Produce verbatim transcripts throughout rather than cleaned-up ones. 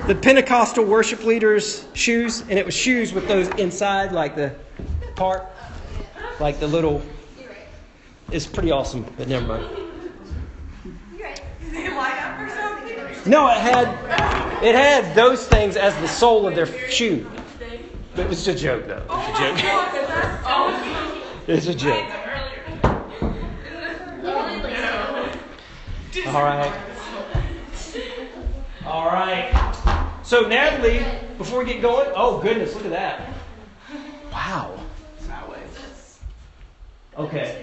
the Pentecostal worship leaders' shoes, and it was shoes with those inside, like the part, like the little. It's pretty awesome, but never mind. No, it had it had those things as the sole of their shoe. But it was a joke, though. It's a joke. It's a joke. All right. All right. So, Natalie, before we get going, oh, goodness, look at that. Wow. Okay.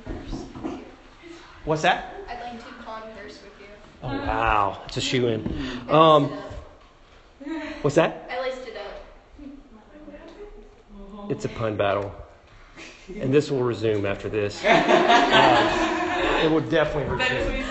What's that? I'd like to converse with you. Oh, wow. It's a shoe-in. Um, what's that? I laced it up. It's a pun battle. And this will resume after this. Uh, it will definitely resume.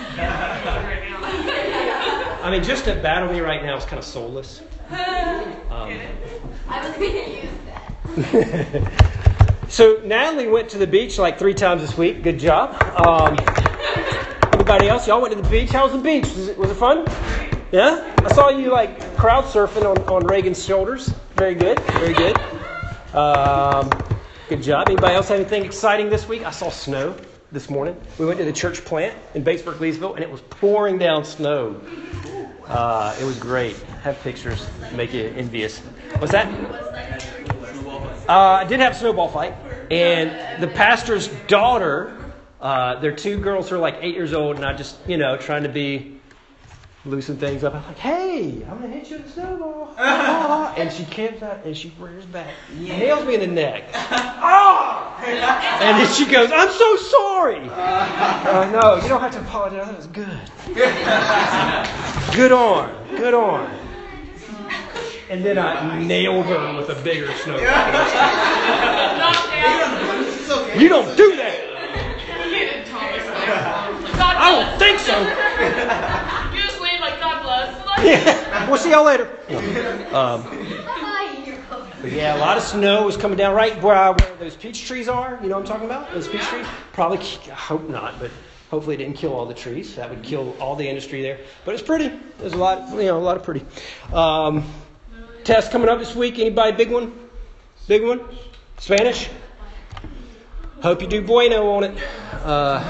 I mean, just to battle me right now is kind of soulless. Um, I was going to use that. So Natalie went to the beach like three times this week. Good job. Um, everybody else, y'all went to the beach. How was the beach? Was it, was it fun? Yeah? I saw you like crowd surfing on, on Reagan's shoulders. Very good. Very good. Um, good job. Anybody else have anything exciting this week? I saw snow this morning. We went to the church plant in Batesburg, Leesville, and it was pouring down snow. Uh, it was great. I have pictures to make you envious. What's that? Uh, I did have a snowball fight. And the pastor's daughter, uh, they're two girls who are like eight years old, and I just, you know, trying to be, loosen things up. I'm like, hey, I'm going to hit you with a snowball. Ah. And she camps out, and she rears back, nails me in the neck. Ah! And then she goes, I'm so sorry. Uh, no, you don't have to apologize. That was good. Good on. Good on. And then I nailed her with a bigger snowball. You don't do that. I don't think so. You just wave like God bless. Yeah. We'll see y'all later. Um, but yeah, a lot of snow was coming down right where, where those peach trees are. You know what I'm talking about? Those peach trees? Probably, I hope not, but hopefully it didn't kill all the trees. That would kill all the industry there. But it's pretty. There's a lot, you know, a lot of pretty. Um, test coming up this week. Anybody big one? Big one? Spanish? Hope you do bueno on it. Uh,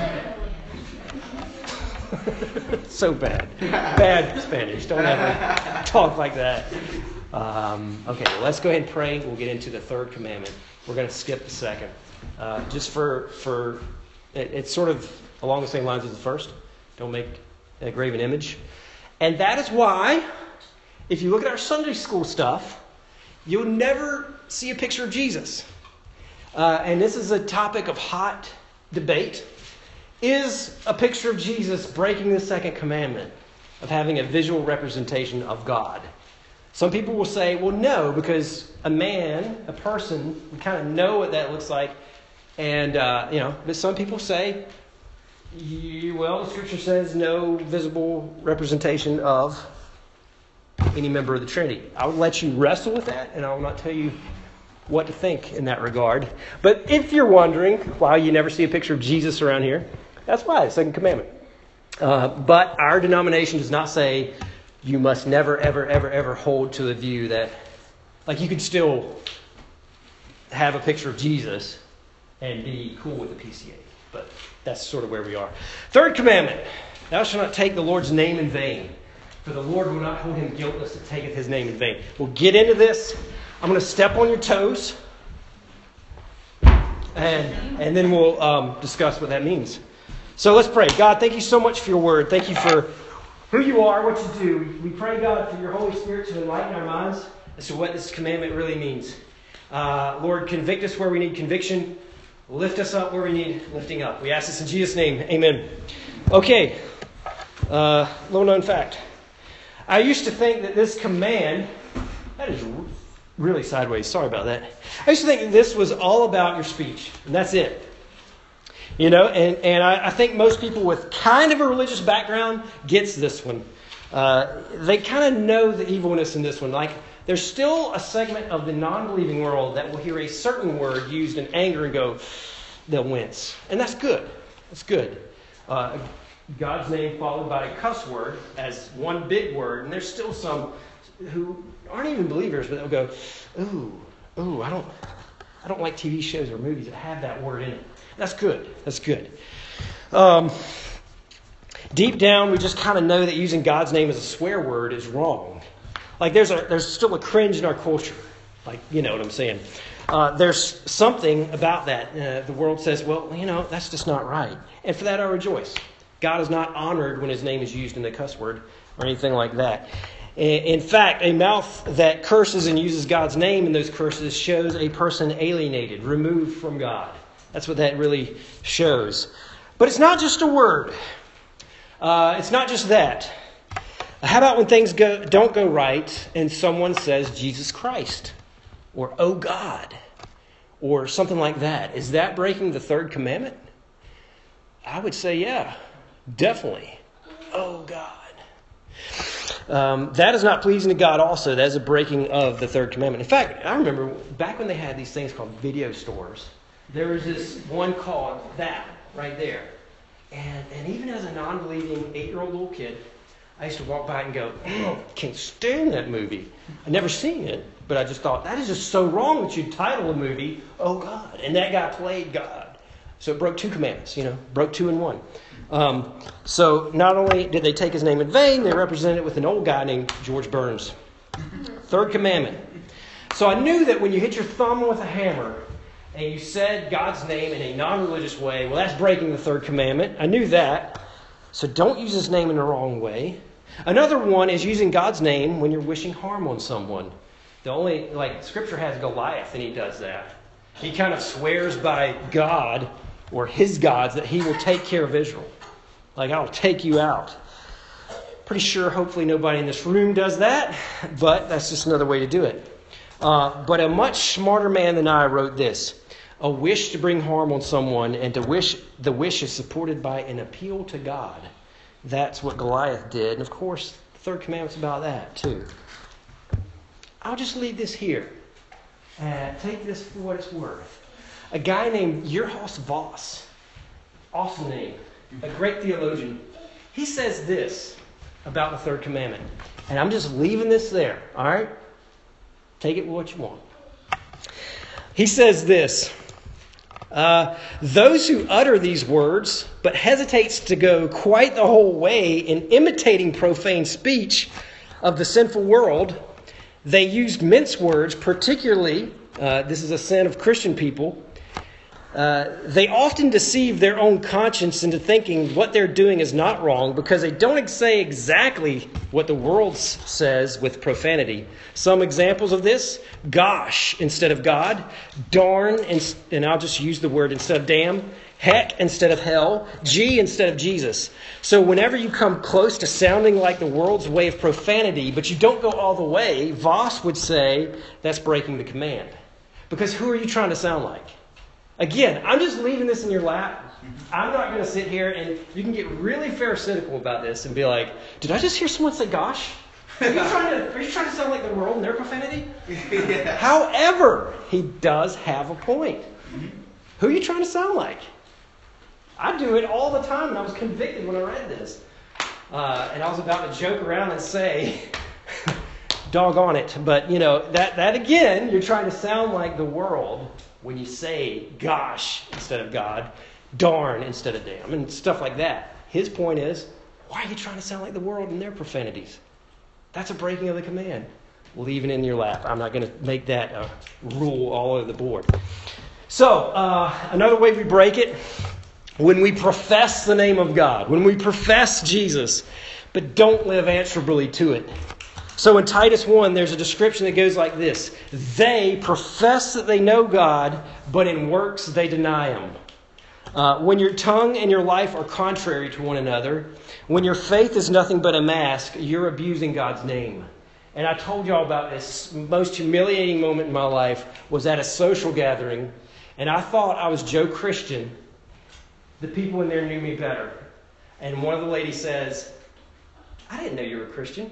so bad. Bad Spanish. Don't ever talk like that. Um, okay, well, let's go ahead and pray. We'll get into the third commandment. We're going to skip the second. Uh, just for, for it, it's sort of along the same lines as the first. Don't make a graven image. And that is why, if you look at our Sunday school stuff, you'll never see a picture of Jesus. Uh, and this is a topic of hot debate. Is a picture of Jesus breaking the second commandment of having a visual representation of God? Some people will say, well, no, because a man, a person, we kind of know what that looks like. And, uh, you know, but some people say, you, well, the Scripture says no visible representation of any member of the Trinity. I will let you wrestle with that, and I will not tell you what to think in that regard. But if you're wondering why you never see a picture of Jesus around here, that's why, the second commandment. Uh, but our denomination does not say you must never, ever, ever, ever hold to the view that, like, you could still have a picture of Jesus and be cool with the P C A. But that's sort of where we are. Third commandment, thou shalt not take the Lord's name in vain, for the Lord will not hold him guiltless that taketh his name in vain. We'll get into this. I'm going to step on your toes, and, and then we'll um, discuss what that means. So let's pray. God, thank you so much for your word. Thank you for who you are, what you do. We pray, God, for your Holy Spirit to enlighten our minds as to what this commandment really means. Uh, Lord, convict us where we need conviction. Lift us up where we need lifting up. We ask this in Jesus' name. Amen. Okay. Uh, little known fact. I used to think that this command, that is really sideways. Sorry about that. I used to think that this was all about your speech. And that's it. You know, and, and I, I think most people with kind of a religious background gets this one. Uh, they kind of know the evilness in this one. Like, there's still a segment of the non-believing world that will hear a certain word used in anger and go, they'll wince. And that's good. That's good. Uh, God's name followed by a cuss word as one big word. And there's still some who aren't even believers, but they'll go, ooh, ooh, I don't, I don't like T V shows or movies that have that word in it. That's good. That's good. Um, deep down, we just kind of know that using God's name as a swear word is wrong. Like there's a there's still a cringe in our culture. Like, you know what I'm saying. Uh, there's something about that. Uh, the world says, well, you know, that's just not right. And for that I rejoice. God is not honored when his name is used in the cuss word or anything like that. In fact, a mouth that curses and uses God's name in those curses shows a person alienated, removed from God. That's what that really shows. But it's not just a word. Uh, it's not just that. How about when things go, don't go right and someone says Jesus Christ or oh God or something like that? Is that breaking the third commandment? I would say yeah, definitely. Oh God. Um, that is not pleasing to God also. That is a breaking of the third commandment. In fact, I remember back when they had these things called video stores, there was this one called that right there. And, and even as a non-believing eight-year-old little kid, I used to walk by and go, oh, I can't stand that movie. I'd never seen it, but I just thought, that is just so wrong that you'd title a movie, Oh God. And that guy played God. So it broke two commandments, you know, broke two in one. Um, so not only did they take his name in vain, they represented it with an old guy named George Burns. Third commandment. So I knew that when you hit your thumb with a hammer and you said God's name in a non-religious way, well, that's breaking the third commandment. I knew that. So don't use his name in the wrong way. Another one is using God's name when you're wishing harm on someone. The only, like, Scripture has Goliath, and he does that. He kind of swears by God or his gods that he will take care of Israel. Like, I'll take you out. Pretty sure, hopefully, nobody in this room does that, but that's just another way to do it. Uh, but a much smarter man than I wrote this. A wish to bring harm on someone and to wish the wish is supported by an appeal to God. That's what Goliath did. And of course, the third commandment's about that too. I'll just leave this here. Uh, take this for what it's worth. A guy named Yerhos Voss, awesome name, a great theologian, he says this about the third commandment. And I'm just leaving this there, all right? Take it for what you want. He says this. Uh, those who utter these words, but hesitates to go quite the whole way in imitating profane speech of the sinful world, they used mince words, particularly, uh, this is a sin of Christian people, uh, they often deceive their own conscience into thinking what they're doing is not wrong because they don't say exactly what the world says with profanity. Some examples of this, gosh instead of God, darn, and, and I'll just use the word instead of damn, heck instead of hell, gee instead of Jesus. So whenever you come close to sounding like the world's way of profanity, but you don't go all the way, Voss would say that's breaking the command. Because who are you trying to sound like? Again, I'm just leaving this in your lap. I'm not going to sit here and you can get really pharisaical about this and be like, did I just hear someone say gosh? Are you trying to, are you trying to sound like the world in their profanity? Yeah. However, he does have a point. Mm-hmm. Who are you trying to sound like? I do it all the time, and I was convicted when I read this. Uh, and I was about to joke around and say, doggone it. But, you know, that, that again, you're trying to sound like the world when you say gosh instead of God, darn instead of damn, and stuff like that. His point is, why are you trying to sound like the world in their profanities? That's a breaking of the command. Leave it in your lap. I'm not going to make that a rule all over the board. So, uh, another way we break it, when we profess the name of God, when we profess Jesus, but don't live answerably to it. So in Titus one, there's a description that goes like this. They profess that they know God, but in works they deny Him. Uh, when your tongue and your life are contrary to one another, when your faith is nothing but a mask, you're abusing God's name. And I told y'all about this most humiliating moment in my life was at a social gathering, and I thought I was Joe Christian. The people in there knew me better. And one of the ladies says, I didn't know you were a Christian.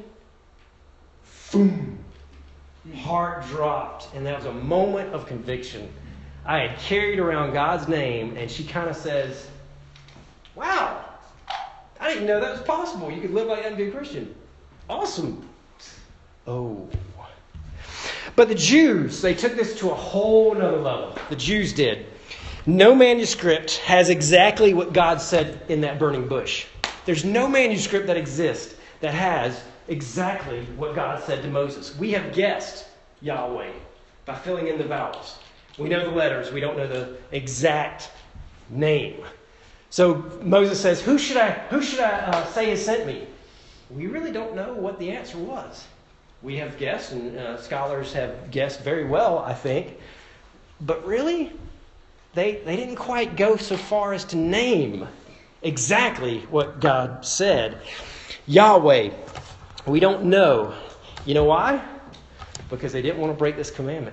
Boom. Heart dropped. And that was a moment of conviction. I had carried around God's name, and she kind of says, wow, I I didn't know that was possible. You could live like that and be a Christian. Awesome. Oh. But the Jews, they took this to a whole nother level. The Jews did. No manuscript has exactly what God said in that burning bush. There's no manuscript that exists that has exactly what God said to Moses. We have guessed Yahweh by filling in the vowels. We know the letters. We don't know the exact name. So Moses says, who should I, who should I uh, say has sent me? We really don't know what the answer was. We have guessed, and uh, scholars have guessed very well, I think. But really, they, they didn't quite go so far as to name exactly what God said. Yahweh, we don't know. You know why? Because they didn't want to break this commandment.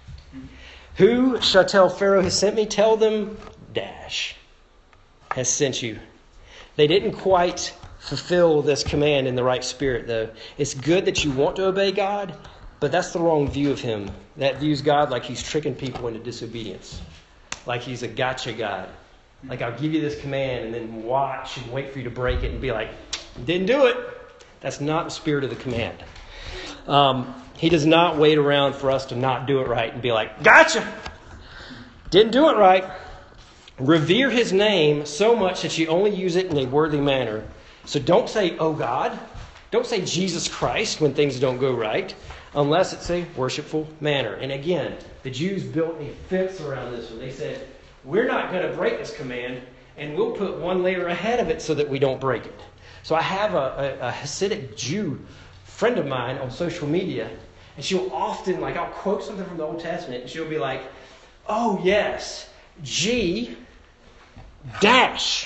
Who shall tell Pharaoh has sent me? Tell them, dash, has sent you. They didn't quite fulfill this command in the right spirit, though. It's good that you want to obey God, but that's the wrong view of him. That views God like he's tricking people into disobedience. Like he's a gotcha God. Like, I'll give you this command and then watch and wait for you to break it and be like, didn't do it. That's not the spirit of the command. Um, he does not wait around for us to not do it right and be like, gotcha. Didn't do it right. Revere his name so much that you only use it in a worthy manner. So don't say, oh God. Don't say Jesus Christ when things don't go right, unless it's a worshipful manner. And again, the Jews built a fence around this one. They said, we're not going to break this command, and we'll put one layer ahead of it so that we don't break it. So I have a, a, a Hasidic Jew friend of mine on social media, and she'll often, like, I'll quote something from the Old Testament, and she'll be like, oh yes, G dash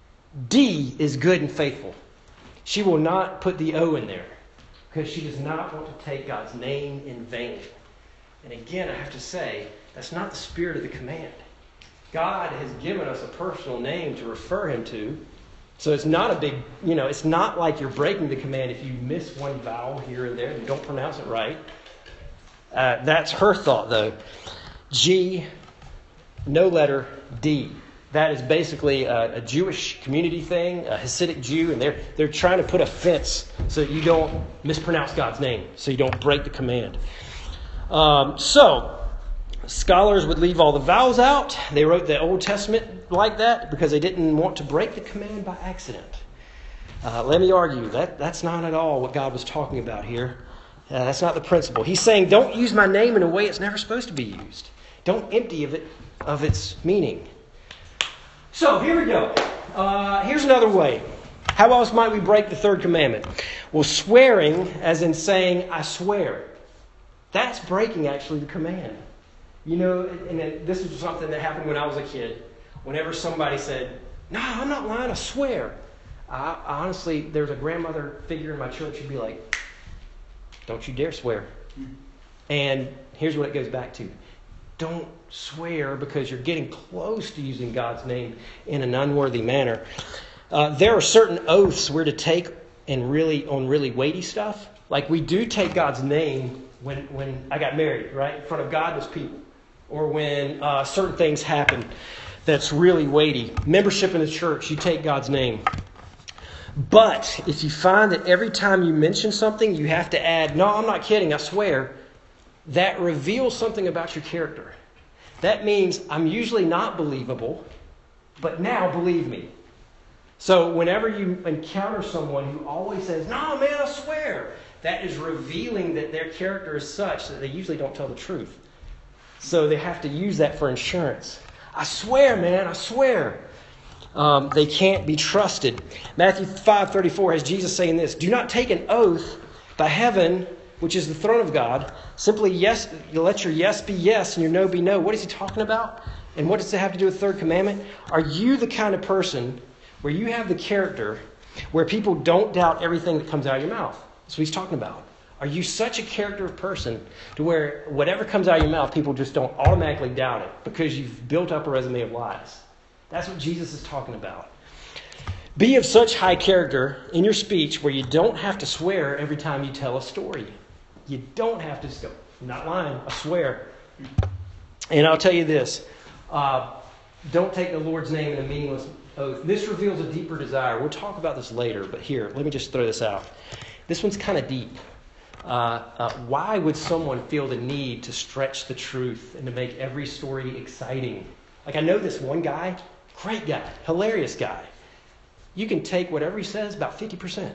D is good and faithful. She will not put the O in there because she does not want to take God's name in vain. And again, I have to say, that's not the spirit of the command. God has given us a personal name to refer him to. So it's not a big, you know, it's not like you're breaking the command if you miss one vowel here and there and don't pronounce it right. Uh, that's her thought, though. G, no letter, D. That is basically a, a Jewish community thing, a Hasidic Jew, and they're they're trying to put a fence so that you don't mispronounce God's name, so you don't break the command. Um, so, scholars would leave all the vowels out. They wrote the Old Testament like that because they didn't want to break the command by accident. Uh, let me argue, that that's not at all what God was talking about here. Uh, that's not the principle. He's saying, don't use my name in a way it's never supposed to be used. Don't empty of it of its meaning. So, here we go. Uh, here's another way. How else might we break the third commandment? Well, swearing, as in saying, I swear. That's breaking, actually, the command. You know, and this is something that happened when I was a kid. Whenever somebody said, no, I'm not lying, I swear. I, honestly, there's a grandmother figure in my church who'd be like, don't you dare swear. And here's what it goes back to. Don't swear because you're getting close to using God's name in an unworthy manner. Uh, there are certain oaths we're to take and really on really weighty stuff. Like we do take God's name when, when I got married, right? In front of God and his people. Or when uh, certain things happen that's really weighty. Membership in the church, you take God's name. But if you find that every time you mention something, you have to add, no, I'm not kidding, I swear, that reveals something about your character. That means I'm usually not believable, but now believe me. So whenever you encounter someone who always says, no, man, I swear, that is revealing that their character is such that they usually don't tell the truth. So they have to use that for insurance. I swear, man, I swear. Um, they can't be trusted. Matthew five thirty-four has Jesus saying this, do not take an oath by heaven, which is the throne of God. Simply yes, you let your yes be yes and your no be no. What is he talking about? And what does it have to do with the third commandment? Are you the kind of person where you have the character where people don't doubt everything that comes out of your mouth? That's what he's talking about. Are you such a character of person to where whatever comes out of your mouth, people just don't automatically doubt it because you've built up a resume of lies? That's what Jesus is talking about. Be of such high character in your speech where you don't have to swear every time you tell a story. You don't have to go, I'm not lying, I swear. And I'll tell you this, uh, don't take the Lord's name in a meaningless oath. This reveals a deeper desire. We'll talk about this later, but here, let me just throw this out. This one's kind of deep. Uh, uh, why would someone feel the need to stretch the truth and to make every story exciting? Like, I know this one guy, great guy, hilarious guy. You can take whatever he says, about fifty percent.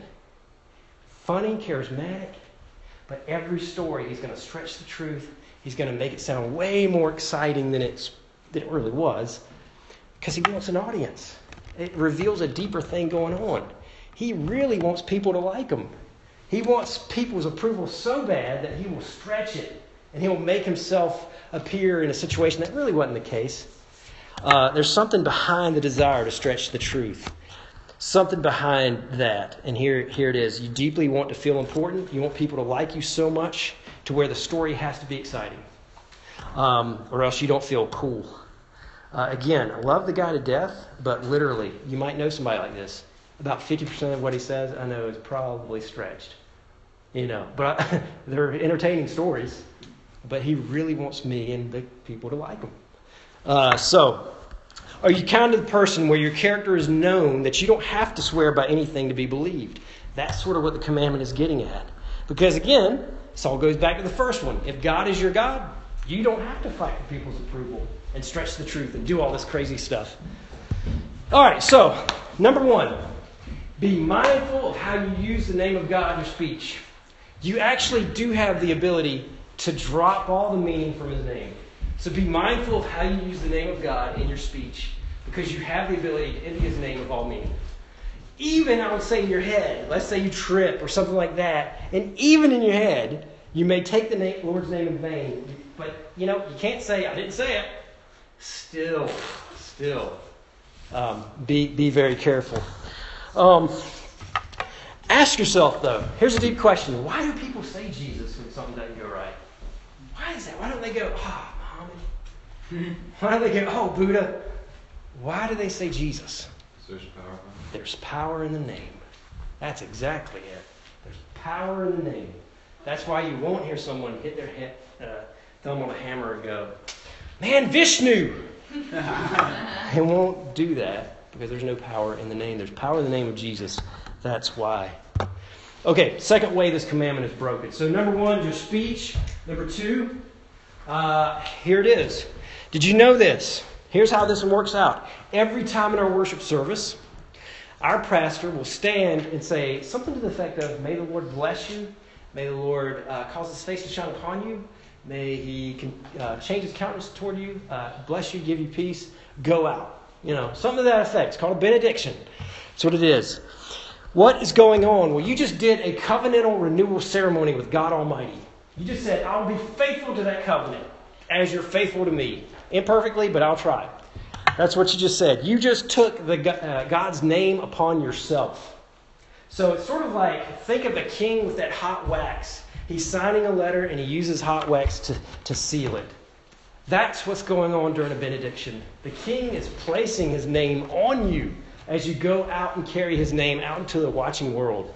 Funny, charismatic, but every story he's going to stretch the truth. He's going to make it sound way more exciting than, it's, than it really was because he wants an audience. It reveals a deeper thing going on. He really wants people to like him. He wants people's approval so bad that he will stretch it and he'll make himself appear in a situation that really wasn't the case. Uh, there's something behind the desire to stretch the truth. Something behind that. And here, here it is. You deeply want to feel important. You want people to like you so much to where the story has to be exciting. Um, or else you don't feel cool. Uh, again, I love the guy to death, but literally, you might know somebody like this. About fifty percent of what he says, I know, is probably stretched. You know, but they're entertaining stories. But he really wants me and the people to like him. Uh, so, are you kind of the person where your character is known that you don't have to swear by anything to be believed? That's sort of what the commandment is getting at. Because again, this all goes back to the first one. If God is your God, you don't have to fight for people's approval and stretch the truth and do all this crazy stuff. All right, so number one, be mindful of how you use the name of God in your speech. You actually do have the ability to drop all the meaning from his name. So be mindful of how you use the name of God in your speech because you have the ability to empty his name of all meaning. Even, I would say, in your head, let's say you trip or something like that, and even in your head, you may take the name, Lord's name in vain, but, you know, you can't say, I didn't say it. Still, still, um, be, be very careful. Um, ask yourself, though, here's a deep question. Why do people say Jesus when something doesn't go right? Why is that? Why don't they go, ah, oh, Muhammad? Why don't they go, oh, Buddha? Why do they say Jesus? There's power. There's power in the name. That's exactly it. There's power in the name. That's why you won't hear someone hit their head, uh, thumb on a hammer and go, man, Vishnu! They won't do that because there's no power in the name. There's power in the name of Jesus. That's why. Okay, second way this commandment is broken. So number one, your speech. Number two, uh, here it is. Did you know this? Here's how this one works out. Every time in our worship service, our pastor will stand and say something to the effect of, may the Lord bless you. May the Lord uh, cause his face to shine upon you. May he can, uh, change his countenance toward you, uh, bless you, give you peace. Go out. You know, something to that effect. It's called a benediction. That's what it is. What is going on? Well, you just did a covenantal renewal ceremony with God Almighty. You just said, I'll be faithful to that covenant as you're faithful to me. Imperfectly, but I'll try. That's what you just said. You just took the uh, God's name upon yourself. So it's sort of like, think of a king with that hot wax. He's signing a letter and he uses hot wax to, to seal it. That's what's going on during a benediction. The king is placing his name on you as you go out and carry his name out into the watching world.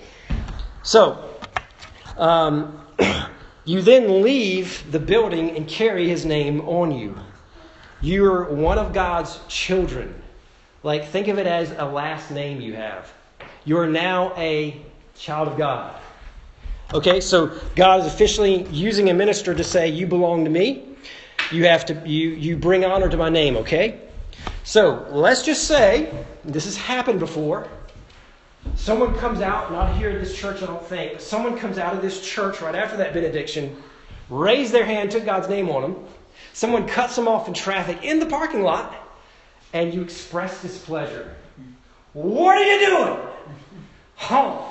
So, um, you then leave the building and carry his name on you. You're one of God's children. Like, think of it as a last name you have. You're now a child of God. Okay, so God is officially using a minister to say, you belong to me. You have to, you, you bring honor to my name, okay? So, let's just say, this has happened before. Someone comes out, not here at this church, I don't think, but someone comes out of this church right after that benediction, raised their hand, took God's name on them. Someone cuts them off in traffic in the parking lot, and you express displeasure. What are you doing? Honk.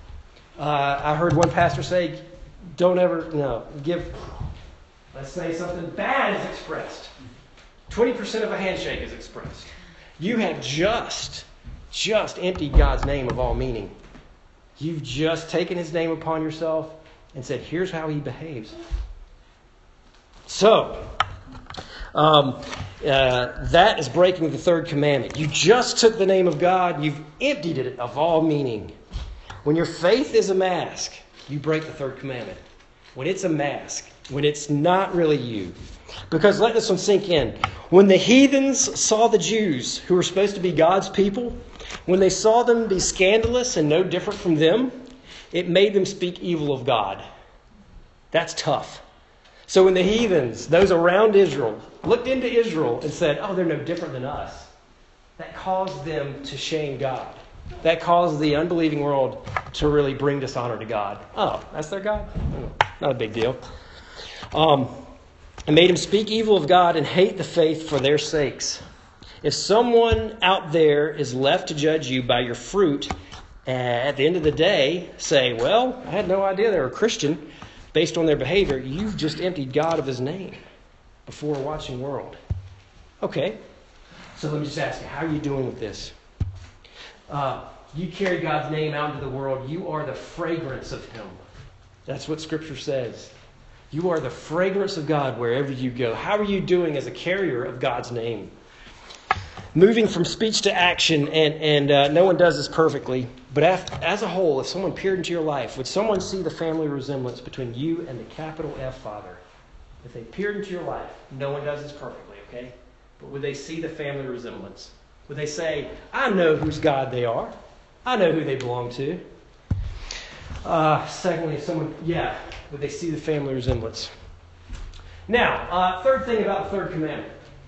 Uh, I heard one pastor say, don't ever, no, give, let's say something bad is expressed. twenty percent of a handshake is expressed. You have just, just emptied God's name of all meaning. You've just taken his name upon yourself and said, here's how he behaves. So, um, uh, that is breaking the third commandment. You just took the name of God. You've emptied it of all meaning. When your faith is a mask, you break the third commandment. when it's a mask, when it's not really you. Because let this one sink in. When the heathens saw the Jews, who were supposed to be God's people, when they saw them be scandalous and no different from them, it made them speak evil of God. That's tough. So when the heathens, those around Israel, looked into Israel and said, oh, they're no different than us, that caused them to shame God. That caused the unbelieving world to really bring dishonor to God. Oh, that's their God? Not a big deal. Um, it made them speak evil of God and hate the faith for their sakes. If someone out there is left to judge you by your fruit, at the end of the day, say, well, I had no idea they were a Christian based on their behavior. You've just emptied God of his name before a watching world. Okay, so let me just ask you, how are you doing with this? Uh, you carry God's name out into the world. You are the fragrance of him. That's what Scripture says. You are the fragrance of God wherever you go. How are you doing as a carrier of God's name? Moving from speech to action, and, and uh, no one does this perfectly, but as, as a whole, if someone peered into your life, would someone see the family resemblance between you and the capital F Father? If they peered into your life, no one does this perfectly, okay? But would they see the family resemblance? Would they say, I know whose God they are. I know who they belong to. Uh, secondly, if someone, yeah, would they see the family resemblance? Now, uh, third thing about the third commandment.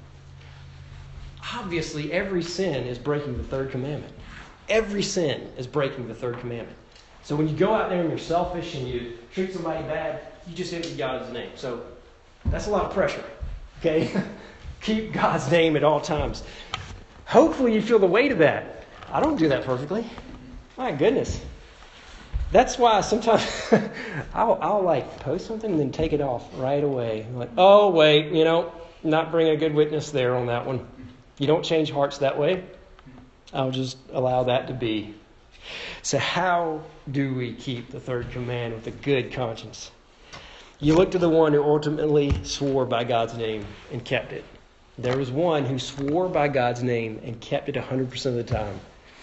Obviously, every sin is breaking the third commandment. Every sin is breaking the third commandment. So when you go out there and you're selfish and you treat somebody bad, you just empty God's name. So that's a lot of pressure, okay? Keep God's name at all times. Hopefully you feel the weight of that. I don't do that perfectly. My goodness. That's why sometimes I'll, I'll like post something and then take it off right away. I'm like, oh, wait, you know, not bringing a good witness there on that one. You don't change hearts that way. I'll just allow that to be. So how do we keep the third command with a good conscience? You look to the one who ultimately swore by God's name and kept it. There was one who swore by God's name and kept it one hundred percent of the time.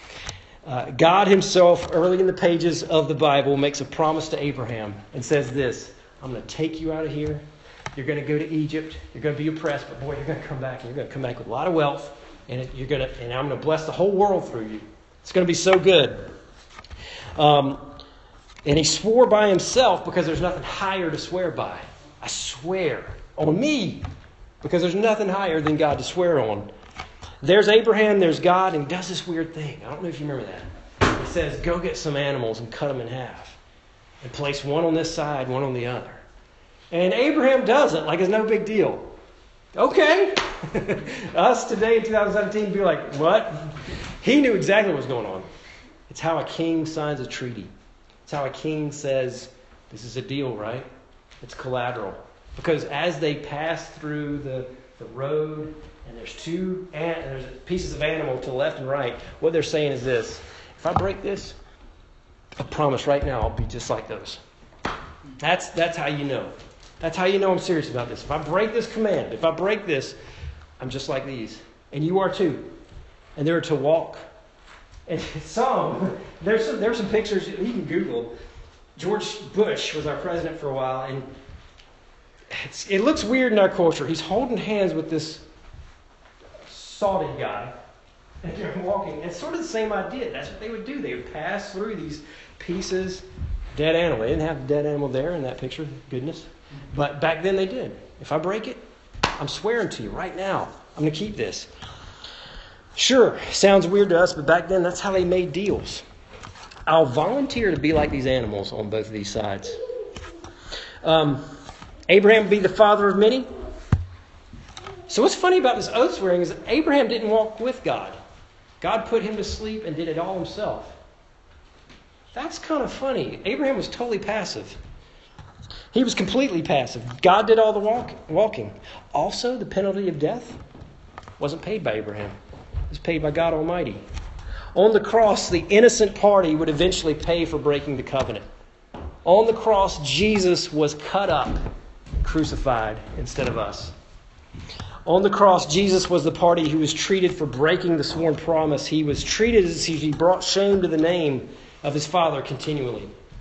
Uh, God himself, early in the pages of the Bible, makes a promise to Abraham and says this, I'm going to take you out of here. You're going to go to Egypt. You're going to be oppressed, but boy, you're going to come back and you're going to come back with a lot of wealth, and it, you're going to, and I'm going to bless the whole world through you. It's going to be so good. Um, and he swore by himself because there's nothing higher to swear by. I swear on me because there's nothing higher than God to swear on. There's Abraham, there's God, and he does this weird thing. I don't know if you remember that. He says, go get some animals and cut them in half and place one on this side, one on the other. And Abraham does it like it's no big deal. Okay. Us today in two thousand seventeen be like, what? He knew exactly what was going on. It's how a king signs a treaty. It's how a king says, this is a deal, right? It's collateral. Because as they pass through the, the road, and there's two and there's pieces of animal to the left and right, what they're saying is this. If I break this, I promise right now I'll be just like those. That's that's how you know. That's how you know I'm serious about this. If I break this command, if I break this, I'm just like these. And you are too. And they're to walk. And some, there's some, there's some pictures you can Google. George Bush was our president for a while, and it's, it looks weird in our culture. He's holding hands with this salted guy, and they're walking. It's sort of the same idea. That's what they would do. They would pass through these pieces, dead animal. They didn't have a dead animal there in that picture, goodness. But back then they did. If I break it, I'm swearing to you right now, I'm going to keep this. Sure, sounds weird to us, but back then that's how they made deals. I'll volunteer to be like these animals on both of these sides. Um, Abraham would be the father of many. So what's funny about this oath swearing is that Abraham didn't walk with God. God put him to sleep and did it all himself. That's kind of funny. Abraham was totally passive. He was completely passive. God did all the walk, walking. Also, the penalty of death wasn't paid by Abraham. It was paid by God Almighty. On the cross, the innocent party would eventually pay for breaking the covenant. On the cross, Jesus was cut up, crucified instead of us. On the cross, Jesus was the party who was treated for breaking the sworn promise. He was treated as if he brought shame to the name of his Father continually.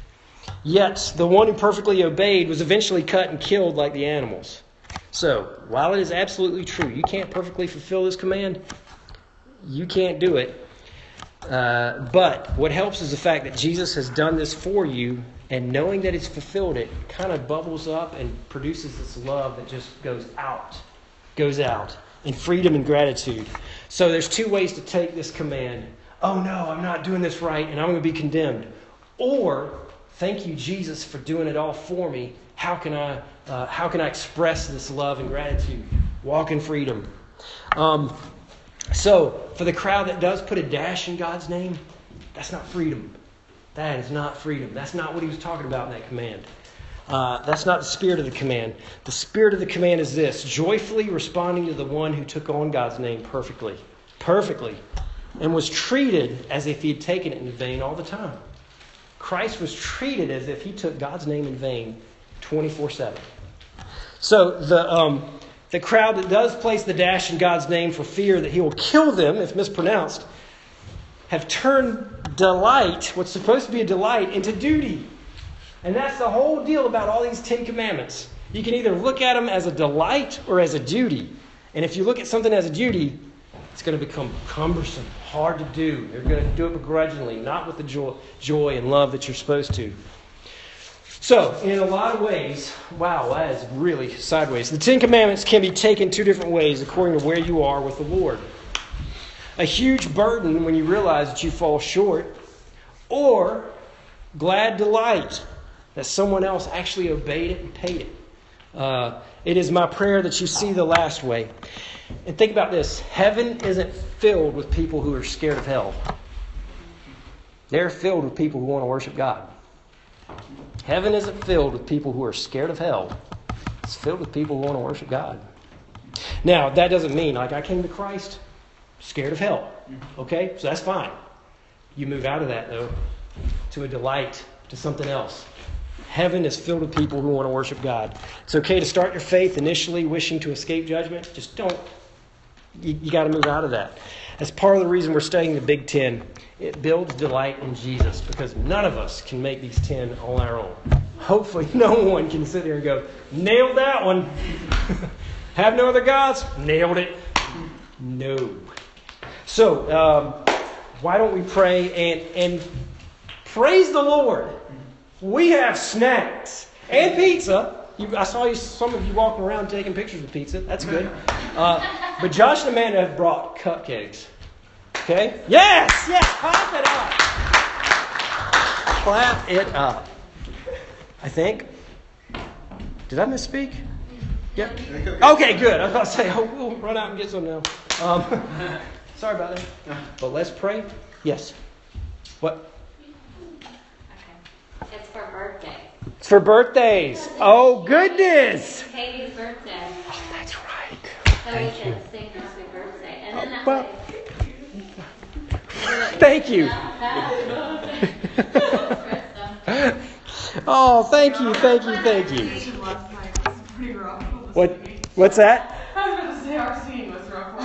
Yet the one who perfectly obeyed was eventually cut and killed like the animals. So, while it is absolutely true, you can't perfectly fulfill this command. You can't do it. Uh, but what helps is the fact that Jesus has done this for you, and knowing that He's fulfilled it kind of bubbles up and produces this love that just goes out, goes out in freedom and gratitude. So there's two ways to take this command. Oh no, I'm not doing this right, and I'm going to be condemned. Or, thank you, Jesus, for doing it all for me. How can I, uh, how can I express this love and gratitude? Walk in freedom. Um, so, for the crowd that does put a dash in God's name, that's not freedom. That is not freedom. That's not what He was talking about in that command. Uh, that's not the spirit of the command. The spirit of the command is this: joyfully responding to the one who took on God's name perfectly. Perfectly. And was treated as if He had taken it in vain all the time. Christ was treated as if He took God's name in vain twenty-four seven. So the um, the crowd that does place the dash in God's name for fear that He will kill them if mispronounced have turned delight, what's supposed to be a delight, into duty. And that's the whole deal about all these Ten Commandments. You can either look at them as a delight or as a duty. And if you look at something as a duty, it's going to become cumbersome, hard to do. You're going to do it begrudgingly, not with the joy, joy and love that you're supposed to. So, in a lot of ways, wow, that is really sideways. The Ten Commandments can be taken two different ways according to where you are with the Lord. A huge burden when you realize that you fall short, or glad delight that someone else actually obeyed it and paid it. Uh, it is my prayer that you see the last way. And think about this. Heaven isn't filled with people who are scared of hell. They're filled with people who want to worship God. Heaven isn't filled with people who are scared of hell. It's filled with people who want to worship God. Now, that doesn't mean, like, I came to Christ scared of hell. Okay? So that's fine. You move out of that, though, to a delight, to something else. Heaven is filled with people who want to worship God. It's okay to start your faith initially wishing to escape judgment. Just don't. You, you got to move out of that. That's part of the reason we're studying the Big Ten. It builds delight in Jesus, because none of us can make these ten on our own. Hopefully no one can sit there and go, nailed that one. Have no other gods? Nailed it. No. So, um, why don't we pray and, and praise the Lord. We have snacks and pizza. You, I saw you, some of you walking around taking pictures of pizza. That's good. Uh, but Josh and Amanda have brought cupcakes. Okay? Yes! Yes! Clap it up! Clap it up. I think. Did I misspeak? Yep. Okay, good. I was about to say, oh, we'll run out and get some now. Um, sorry about that. But let's pray. Yes. What? Okay. It's for birthday. It's for birthdays. Oh, goodness. Katie's birthday. Oh, that's right. So Thank we you. said sing happy birthday. And then that Well, way. thank you. Oh, thank you, thank you, thank you. Last night was pretty rough. What? What's that? I was going to say our scene was rough.